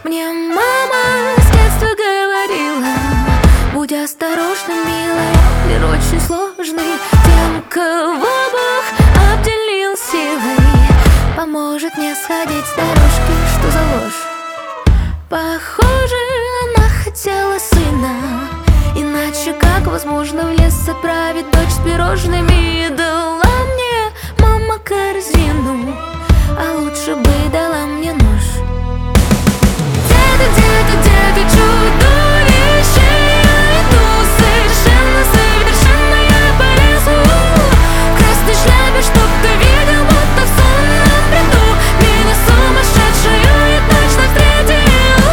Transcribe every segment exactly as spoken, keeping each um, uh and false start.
Мне мама с детства говорила: будь осторожна, милая, мир очень сложный. Тем, кого Бог обделил силой, поможет не сходить с дорожки. Что за ложь? Похоже, она хотела сына, иначе как возможно в лес отправить дочь с пирожными? Дала мне мама корзину, а лучше бы дала мне нож. Где-то, где-то, где-то чудовище, я иду совершенно, совершенно я по лесу. В красной шляпе, чтоб ты видел, будто в сонном бреду. Меня сумасшедшую и точно встретил.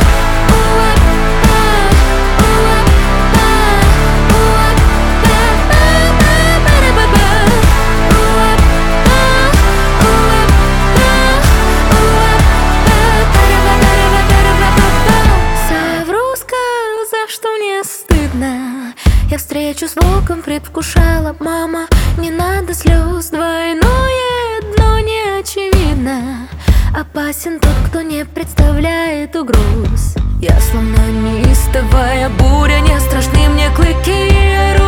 Я встречу с волком предвкушала: мама, не надо слез, двойное дно не очевидно. Опасен тот, кто не представляет угроз. Я словно неистовая буря, не страшны мне клыки.